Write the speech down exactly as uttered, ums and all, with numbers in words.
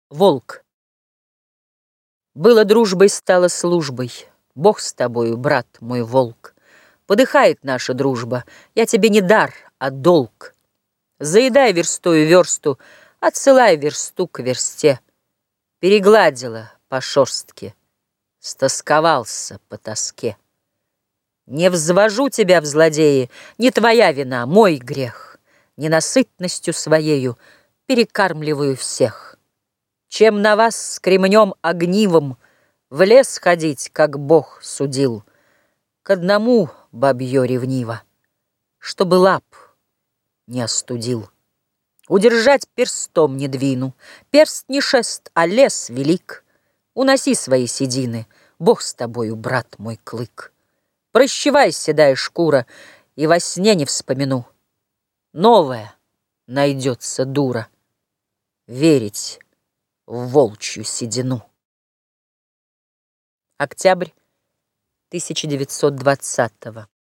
Волк. Было дружбой, стало службой. Бог с тобою, брат мой волк. Подыхает наша дружба. Я тебе не дар, а долг. Заедай верстою версту, отсылай версту к версте. Перегладила по шорстке, стосковался по тоске. Не взвожу тебя в злодеи, не твоя вина, мой грех. Ненасытностью своею перекармливаю всех. Чем на вас с кремнем огнивом в лес ходить, как Бог судил, к одному бабье ревниво, чтобы лап не остудил. Удержать перстом не двину, перст не шест, а лес велик. Уноси свои седины, Бог с тобою, брат мой клык. Прощавай, седая шкура, и во сне не вспомяну. Новая найдется дура верить в волчью седину. Октябрь тысяча девятьсот двадцатого.